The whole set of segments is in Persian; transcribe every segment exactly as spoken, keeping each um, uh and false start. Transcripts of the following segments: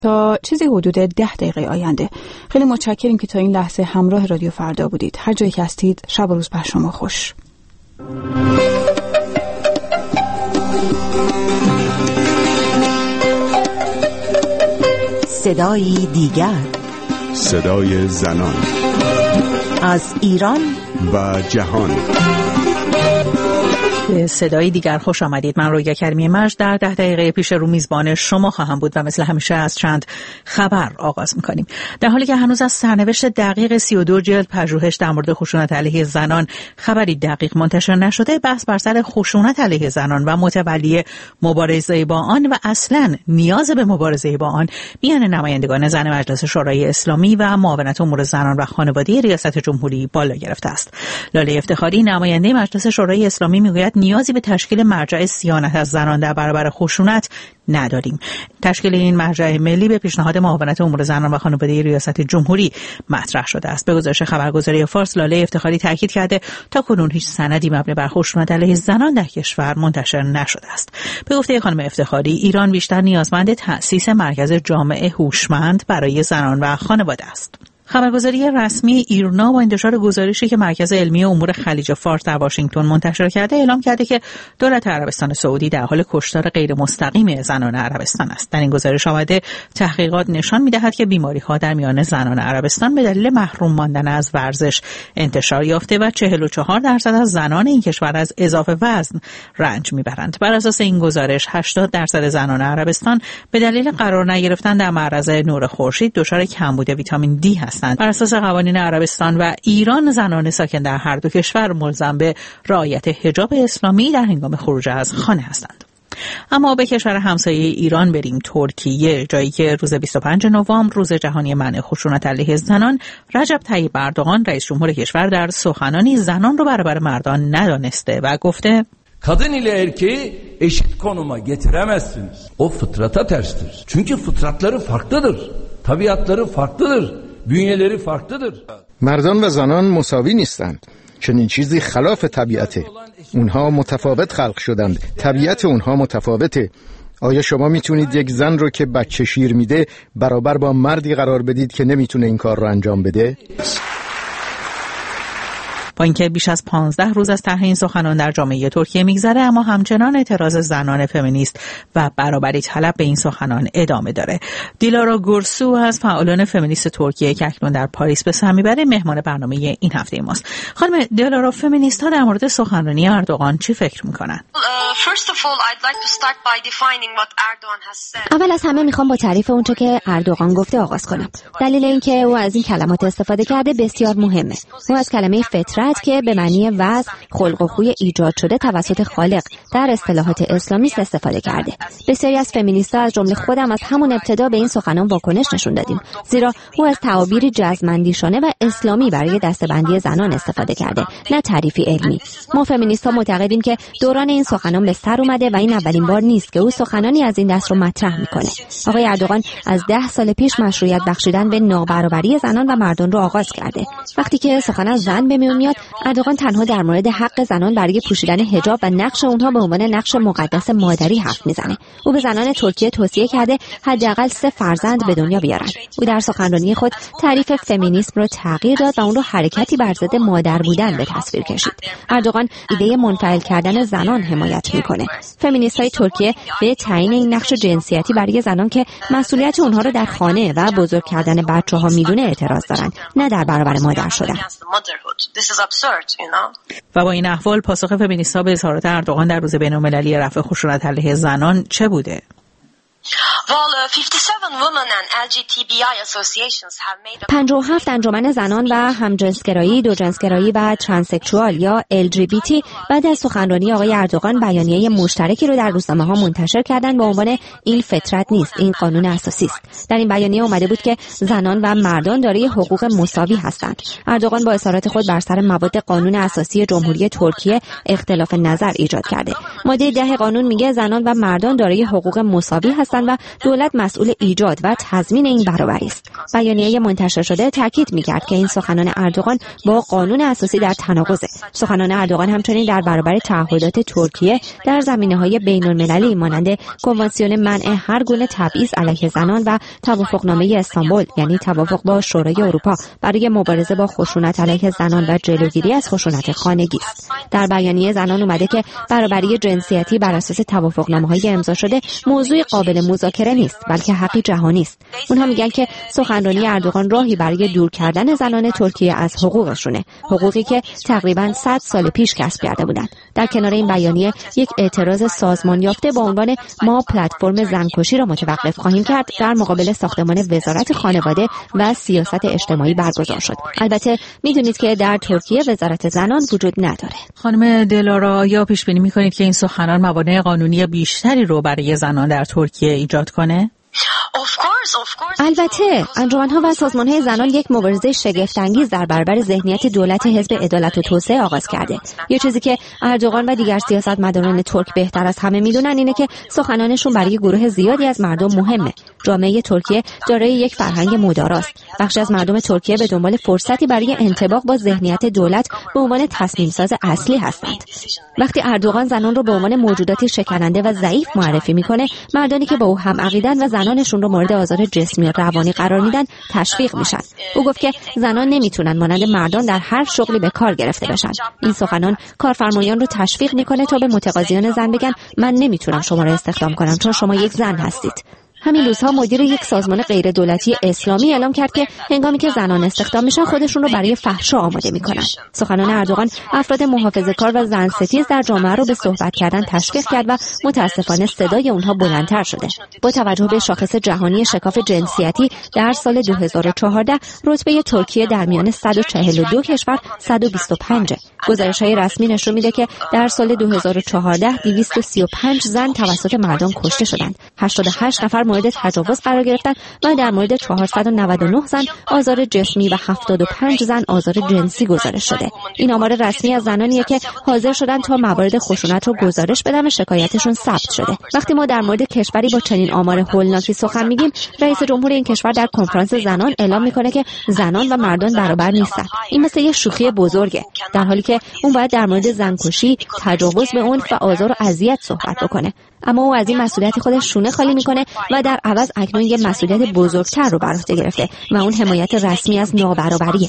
تا چیزی حدود ده دقیقه آینده. خیلی متشکریم که تا این لحظه همراه رادیو فردا بودید. هر جایی که هستید شب و روز بر شما خوش. صدای دیگر، صدای زنان از ایران و جهان. به صدای دیگر خوش آمدید. من رویا کریمی مجد در ده دقیقه پیش رو میزبان شما خواهم بود و مثل همیشه از چند خبر آغاز میکنیم. در حالی که هنوز از سرنوشت دقیق سی و دو جلد پژوهش در مورد خشونت علیه زنان خبری دقیق منتشر نشده، بحث بر سر خشونت علیه زنان و متولی مبارزه با آن و اصلاً نیاز به مبارزه با آن میان نمایندگان زن مجلس شورای اسلامی و معاونت امور زنان و خانواده ریاست جمهوری بالا گرفته است. لاله افتخاری نماینده مجلس شورای اسلامی میگوید نیازی به تشکیل مرجع صیانت از زنان در برابر خشونت نداریم. تشکیل این مرجع ملی به پیشنهاد معاونت امور زنان و خانواده ریاست جمهوری مطرح شده است. به گزارش خبرگزاری فارس، لاله افتخاری تاکید کرده تا کنون هیچ سندی مبنی بر خشونت علیه زنان در کشور منتشر نشده است. به گفته خانم افتخاری، ایران بیشتر نیازمند تأسیس مرکز جامع هوشمند برای زنان و خانواده است. خبرگزاری رسمی ایرنا با انتشار گزارشی که مرکز علمی امور خلیج فارس در واشنگتن منتشر کرده اعلام کرده که دولت عربستان سعودی در حال کشتار غیر مستقیم زنان عربستان است. در این گزارش آمده تحقیقات نشان می‌دهد که بیماری‌ها در میان زنان عربستان به دلیل محروم ماندن از ورزش انتشار یافته و چهل و چهار درصد از زنان این کشور از اضافه وزن رنج می‌برند. بر اساس این گزارش هشتاد درصد زنان عربستان به دلیل قرار نگرفتن در معرض نور خورشید دچار کمبود ویتامین دی هستند. بر اساس قوانین عربستان و ایران، زنان ساکن در هر دو کشور ملزم به رعایت حجاب اسلامی در هنگام خروج از خانه هستند. اما به کشور همسایه ایران بریم، ترکیه، جایی که روز بیست و پنجم نوامبر روز جهانی منع خشونت علیه زنان، رجب طیب اردوغان رئیس جمهور کشور در سخنانی زنان رو برابر مردان ندانسته و گفته kadın ile erkeği eşit konuma getiremezsiniz. O fıtrata terstir. Çünkü fıtratları farklıdır. Tabiatları farklıdır. bünyeleri farklıdır. مردان و زنان مساوی نیستند. چنین چیزی خلاف طبیعته. اونها متفاوت خلق شدند. طبیعت اونها متفاوته. آیا شما میتونید یک زن رو که بچه شیر میده برابر با مردی قرار بدید که نمیتونه این کار رو انجام بده؟ با اینکه بیش از پانزده روز از طرح این سخنان در جامعه ترکیه میگذره، اما همچنان اعتراض زنان فمینیست و برابری طلب به این سخنان ادامه داره. دیلارا گورسو از فعالان فمینیست ترکیه که اکنون در پاریس به سر میبره مهمان برنامه این هفته ماست. خانم دیلارا، فمینیست‌ها در مورد سخنرانی اردوغان چی فکر میکنن؟ اول از همه میخوام با تعریف اونچه که اردوغان گفته آغاز کنم. دلیل اینکه او از این کلمات استفاده کرده بسیار مهمه. او از کلمه فطرت که به معنی وضع، خلق و خوی ایجاد شده توسط خالق در اصطلاحات اسلامی استفاده کرده. بسیاری از فمینیست‌ها از جمله خودم از همون ابتدا به این سخنان واکنش نشون دادیم، زیرا او از تعابیری جزم‌اندیشانه و اسلامی برای دسته‌بندی زنان استفاده کرده، نه تعریفی علمی. ما فمینیست‌ها معتقدیم که دوران این سخنان به سر اومده و این اولین بار نیست که او سخنانی از این دست رو مطرح میکنه. آقای اردوغان از ده سال پیش مشروعیت بخشیدن به نابرابری زنان و مردان رو آغاز کرده. وقتی که سخن از زن به میون میاد، اردوغان تنها در مورد حق زنان برای پوشیدن حجاب و نقش اونها به عنوان نقش مقدس مادری حرف میزنه. او به زنان ترکیه توصیه کرده حداقل سه فرزند به دنیا بیارن. او در سخنرانی خود تعریف فمینیسم رو تغییر داد و اون رو حرکتی بر ضد مادر بودن به تصویر کشید. اردوغان ایده منفعل کردن زنان حمایت میکنه. فمینیست‌های ترکیه به تعیین این نقش جنسیتی برای زنان که مسئولیت اونها رو در خانه و بزرگ کردن بچه‌ها میدونه اعتراض دارن، نه در برابر مادر شدن. و با این احوال پاسخ فمینیست‌ها به اظهارات اردوغان در روز بین‌المللی رفع خشونت علیه زنان چه بوده؟ پنجاه و هفت انجمن زنان و همجنسگرایی، دوجنسگرایی و ترانسکشوال یا ال جی بی تی بعد از سخنرانی آقای اردوغان بیانیه مشترکی رو در روزنامه‌ها منتشر کردن با عنوان این فطرت نیست، این قانون اساسی است. در این بیانیه اومده بود که زنان و مردان دارای حقوق مساوی هستند. اردوغان با اظهارات خود بر سر مواد قانون اساسی جمهوری ترکیه اختلاف نظر ایجاد کرده. ماده ده قانون میگه زنان و مردان دارای حقوق مساوی هستند و دولت مسئول ایجاد و تضمین این برابری است. بیانیه منتشر شده تاکید می‌کرد که این سخنان اردوغان با قانون اساسی در تناقضه. سخنان اردوغان همچنین در برابر تعهدات ترکیه در زمینه‌های بین‌المللی مانند کنوانسیون منع هر گونه تبعیض علیه زنان و توافقنامه استانبول، یعنی توافق با شورای اروپا برای مبارزه با خشونت علیه زنان و جلوگیری از خشونت خانگی است. در بیانیه زنان اومده که برابری جنسیتی بر اساس توافقنامه‌های امضا شده موضوع قابل مذاکره نیست، بلکه حقی جهانی است. اونها میگن که سخنرانی اردوغان راهی برای دور کردن زنان ترکیه از حقوقشونه، حقوقی که تقریباً صد سال پیش کسب کرده بودند. در کنار این بیانیه یک اعتراض سازمان یافته با عنوان ما پلتفرم زنکشی را متوقف خواهیم کرد در مقابل ساختمان وزارت خانواده و سیاست اجتماعی برگزار شد. البته میدونید که در ترکیه وزارت زنان وجود نداره. خانم دلارا، یا پیش بینی میکنید که این سخنان موانع قانونی بیشتری رو برای زنان در ترکیه ایجاد کنه؟ البته انجمن‌ها و سازمان‌های زنان یک مبارزه شگفت‌انگیز در برابر ذهنیت دولت حزب عدالت و توسعه آغاز کرده. یه چیزی که اردوغان و دیگر سیاستمداران ترک بهتر از همه میدونن اینه که سخنانشون برای گروه زیادی از مردم مهمه. جامعه ترکیه دارای یک فرهنگ مداراست. بخشی از مردم ترکیه به دنبال فرصتی برای انطباق با ذهنیت دولت به عنوان تصمیم‌ساز اصلی هستند. وقتی اردوغان زنان رو به عنوان موجوداتی شکننده و ضعیف معرفی میکنه، مردانی که با او هم عقیدن و زنانشون رو مورد آزار جسمی و روانی قرار میدن تشویق میشن. او گفت که زنان نمیتونن مانند مردان در هر شغلی به کار گرفته بشن. این سخنان کارفرمایان رو تشویق میکنه تا به متقاضیان زن بگن من نمیتونم شما رو استخدام کنم چون شما یک زن هستید. همین روزها مدیر یک سازمان غیر دولتی اسلامی اعلام کرد که هنگامی که زنان استخدام میشن خودشون رو برای فحشا آماده میکنن. سخنان اردوغان افراد محافظه‌کار و زن ستیز در جامعه رو به صحبت کردن تشویق کرد و متاسفانه صدای اونها بلندتر شده. با توجه به شاخص جهانی شکاف جنسیتی در سال دو هزار و چهارده رتبه ترکیه در میان صد و چهل و دو کشور صد و بیست و پنج. گزارش‌های رسمی نشون میده که در سال دو هزار و چهارده دویست و سی و پنج زن توسط مردان کشته شدند. هشتاد و هشت نفر مورد تجاوز قرار گرفتن و در مورد چهارصد و نود و نه زن آزار جسمی و هفتاد و پنج زن آزار جنسی گزارش شده. این آمار رسمی از زنانیه که حاضر شدن تا موارد خشونت رو گزارش بدن و شکایتشون ثبت شده. وقتی ما در مورد کشوری با چنین آمار هولناکی سخن میگیم، رئیس جمهور این کشور در کنفرانس زنان اعلام میکنه که زنان و مردان برابر نیستن. این مثل یه شوخی بزرگه، در حالی که اون باید در مورد زنکشی، تجاوز به عنف و آزار و اذیت صحبت بکنه. اما او از این مسئولیت خودش شونه خالی میکنه و در عوض اکنون یه مسئولیت بزرگتر رو بر عهده گرفته و اون حمایت رسمی از نابرابریه.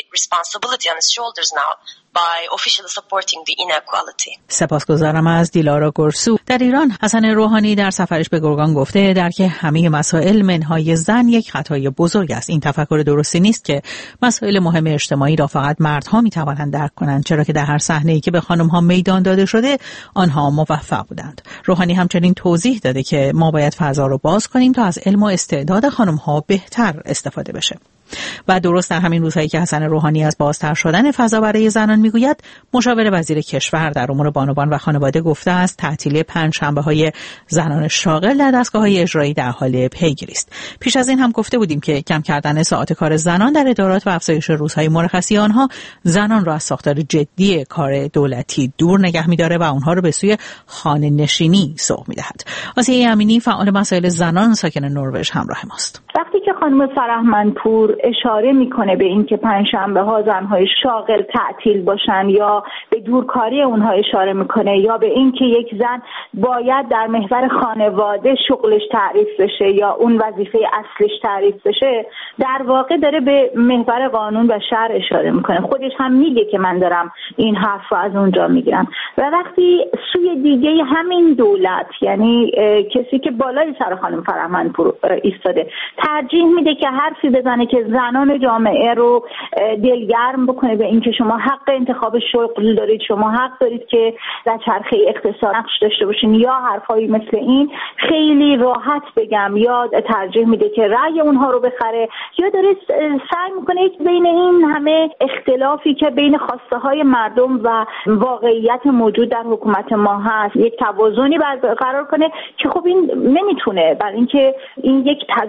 سپاسگزارم از دیلارا گرسو. در ایران حسن روحانی در سفرش به گرگان گفته درک همه مسائل منهای زن یک خطای بزرگ است. این تفکر درستی نیست که مسائل مهم اجتماعی را فقط مردها میتوانند درک کنند، چرا که در هر صحنه‌ای که به خانم‌ها میدان داده شده آنها موفق بودند. روحانی همچنین توضیح داده که ما باید فضا رو باز کنیم تا از علم و استعداد خانم‌ها بهتر استفاده بشه. و درست در همین روزهایی که حسن روحانی از بازتر شدن فضا برای زنان میگوید، مشاور وزیر کشور در امور بانوان و خانواده گفته است تعطیلی پنجشنبه‌های زنان شاغل در دستگاه‌های اجرایی در حال پیگیری است. پیش از این هم گفته بودیم که کم کردن ساعات کار زنان در ادارات و افزایش روزهای مرخصی آنها زنان را از ساختار جدی کار دولتی دور نگه می‌داره و آنها را به سوی خانه نشینی سوق می‌دهد. آسیه امینی فعال مسائل زنان ساکن نروژ همراه ماست. وقتی که خانم فرهمندپور اشاره میکنه به این که پنجشنبه ها زنهای شاغل تعطیل باشن یا به دورکاری اونها اشاره میکنه یا به این که یک زن باید در محور خانواده شغلش تعریف بشه یا اون وظیفه اصلش تعریف بشه، در واقع داره به محور قانون و شرع اشاره میکنه. خودش هم میگه که من دارم این حرف رو از اونجا میگیرم. و وقتی سوی دیگه همین دولت، یعنی کسی که بالای سر خانم فرهمندپور ایستاده، ترجیح میده که حرفی بزنه که زنان جامعه رو دلگرم بکنه به اینکه شما حق انتخاب شغل دارید، شما حق دارید که در چرخه اقتصاد نقش داشته باشین، یا حرفایی مثل این خیلی راحت بگم، یا ترجیح میده که رأی اونها رو بخره، یا داره سعی میکنه بین این همه اختلافی که بین خواسته های مردم و واقعیت موجود در حکومت ما هست یک توازنی برقرار کنه که خب این نمیتونه، برای اینکه این یک تضاد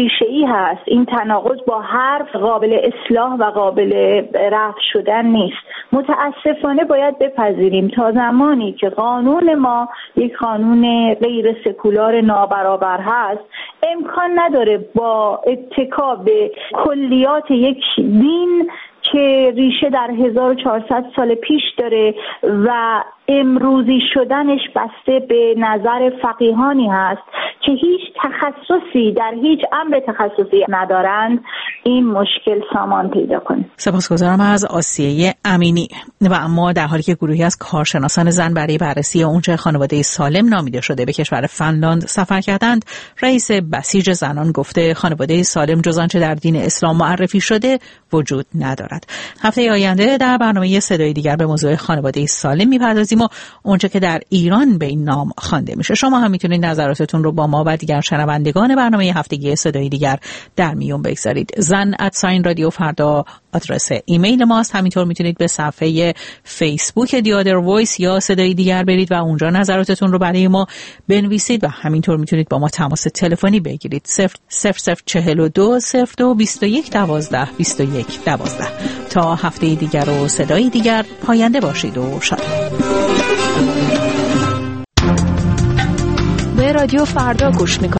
ریشه‌ای هست. این تناقض با حرف قابل اصلاح و قابل رفع شدن نیست. متاسفانه باید بپذیریم تا زمانی که قانون ما یک قانون غیر سکولار نابرابر هست، امکان نداره با اتکا به کلیات یک دین که ریشه در هزار و چهارصد سال پیش داره و امروزی شدنش بسته به نظر فقیهانی هست که هیچ تخصصی در هیچ امر تخصصی ندارند، این مشکل سامان پیدا کنه. سپاسگزارم از آسیه امینی. و اما در حالی که گروهی از کارشناسان زن برای بررسی اونچه خانواده سالم نامیده شده به کشور فنلاند سفر کردند، رئیس بسیج زنان گفته خانواده سالم جز آنچه در دین اسلام معرفی شده وجود ندارد. هفته آینده در برنامه صدای دیگر به موضوع خانواده سالم می‌پردازیم و اونچه که در ایران به این نام خوانده میشه. شما هم میتونید نظراتتون رو با ما و دیگر شنوندگان برنامه هفتگی صدای دیگر در میون بگذارید. زن ات ساین رادیو فردا آدرس ایمیل ماست. همینطور میتونید به صفحه فیسبوک دی آدر وایس یا صدای دیگر برید و اونجا نظراتتون رو برای ما بنویسید و همینطور میتونید با ما تماس تلفنی بگیرید. صفر صفر صفر چهل و دو صفر دو بیست و یک دوازده بیست و یک دوازده. تا هفته دیگر و صدای دیگر، پاینده باشید و شاد. به رادیو فردا گوش میکنید.